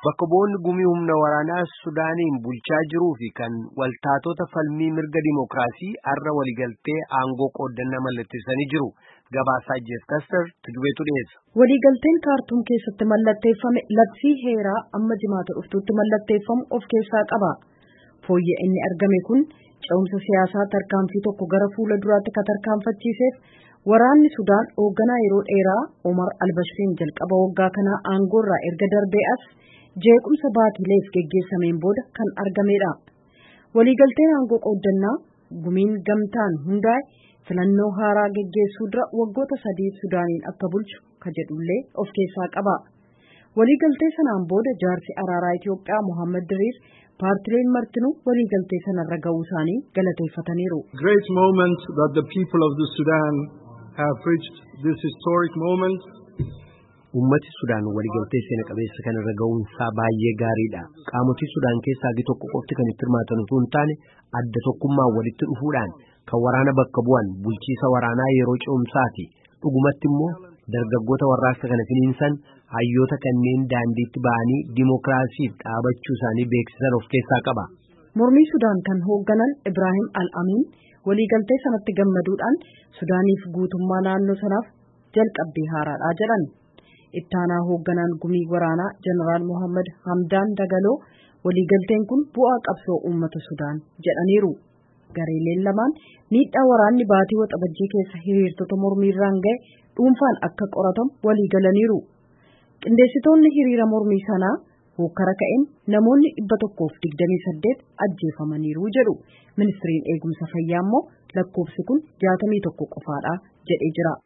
Bakka bu'oonni gumii humna waraanaa Sudaaniin bulchaa jiruu fi kan waltaatota falmii mirga dimookiraasii har'a waliigaltee aangoo qooddannaa mallatteessanii jiru. Gabaasaa Jeef Kaster tujubeetu dhiyeessa. Waliigalteen Kaartuum keessatti mallatteeffame labsii heeraa amma jimaata dhuftuutti mallatteeffamu of keessaa qaba. Fooyya'inni inni argame kun ce'umsa siyaasaa tarkaanfii tokko gara fuula duraatti ka tarkaanfachiiseef waraanni Sudaan hoogganaa yeroo dheeraa Omar al-Bashiriin jalqaba waggaa kanaa aangoorraa erga darbee as jeequmsa baatileef geggeessameen booda kan argamedha. Waliigalteen aangoo qooddannaa gumiin gamtaan hundaa'e filannoo haaraa geggeessuu dura waggoota 3 Sudaaniin akka bulchu ka jedhullee of keessaa qaba. Waliigaltee sanaan booda jaarsi araaraa Itoophiyaa Mohammad Diriir paartileen martinuu waliigaltee sanarra ga'uu isaanii galateeffataniiru. Great moment that the people of the Sudan have reached this historic moment. Ummati Sudaan waliigaltee seena qabeessa kanarra ga'uun isaa baay'ee gaariidha. Qaamotii Sudaan keessaa hagi tokko qofti kan itti hirmaatan osoo hin taane adda tokkummaan walitti dhufuudhaan kan waraana bakka bu'an bulchiisa waraanaa yeroo ce'umsaati. Dhugumatti immoo dargaggoota warraaqsa kana finiinsan hayyoota kanneen daandiitti ba'anii dimookiraasiif dhaabachuu isaanii beeksisan of keessaa qaba. Mormii Sudaan kan hoogganan Ibrahim Al-Amiin waliigaltee sanatti gammaduudhaan Sudaaniif guutummaa naannoo sanaaf jalqabbii haaraadhaa jedhan. Ittaanaa hoogganaan gumii waraanaa Jeneraal Mohammad Hamdaan Dagaloo waliigalteen kun bu'aa qabsoo uummata Sudaan jedhaniiru. Gareeleen lamaan miidhaa waraanni baatii waxabajjii keessa hiriirtota mormiirraan ga'e dhuunfaan akka qoratamu waliigalaniiru. Qindeessitoonni hiriira mormii sanaa hokkara ka'een namoonni 128 ajjeefamaniiru jedhu. Ministiriin eegumsa fayyaa immoo lakkoofsi kun 61 qofaadha jedhee jira.